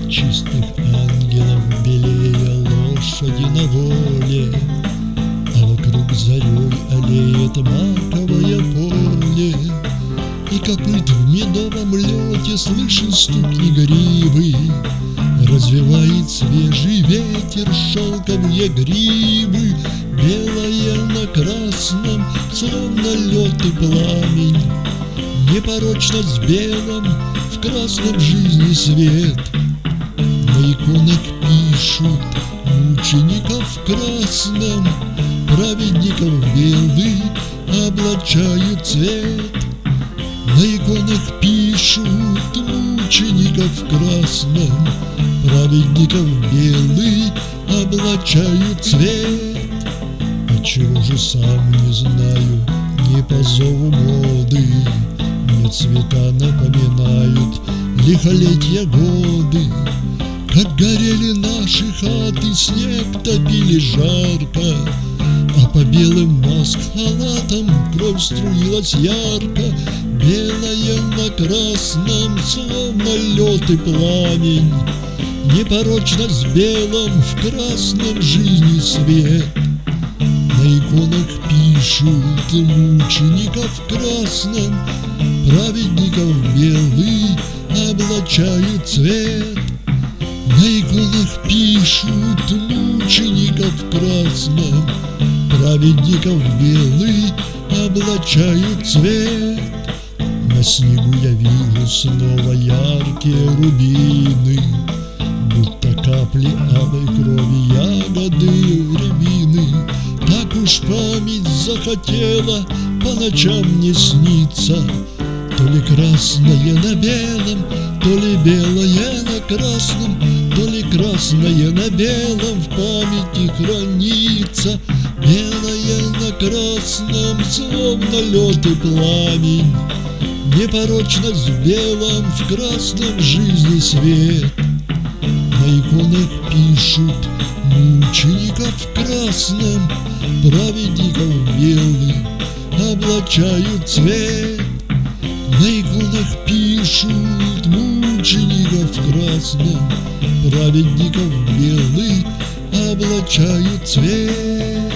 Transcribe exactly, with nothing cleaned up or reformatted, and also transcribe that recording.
чистых ангелов белее лошади на воле, а вокруг зарей аллеет маковое поле, и копыт в медовом лете слышен стук игривый. Развивает свежий ветер шелковые гривы, белое на красном, словно лед и пламень. Непорочно с белым в красном жизни свет. На иконах пишут мучеников в красном, праведников белый облачают цвет. На иконах пишут мучеников в красном, праведников белый облачают цвет. Отчего же сам не знаю, не по зову моды, мне цвета напоминают лихолетья годы. Как горели наши хаты, снег топили жарко, а по белым маск-халатам кровь струилась ярко. Белое на красном, словно лед и пламень. Непорочно с белым в красном жизни свет. На иконах пишут мучеников в красном, праведников белый облачают цвет. На иконах пишут мучеников в красном, праведников белый облачают цвет. На снегу я вижу снова яркие рубины, будто капли алой крови, ягоды рябины. Так уж память захотела по ночам мне сниться, то ли красное на белом, то ли белое на красном, то ли красное на белом в памяти хранится. Белое на красном, словно лед и пламень. Непорочно с белым в красном жизни свет. На иконах пишут мучеников в красном, праведников белый облачают цвет. На иконах пишут мучеников в красном, праведников белый облачают цвет.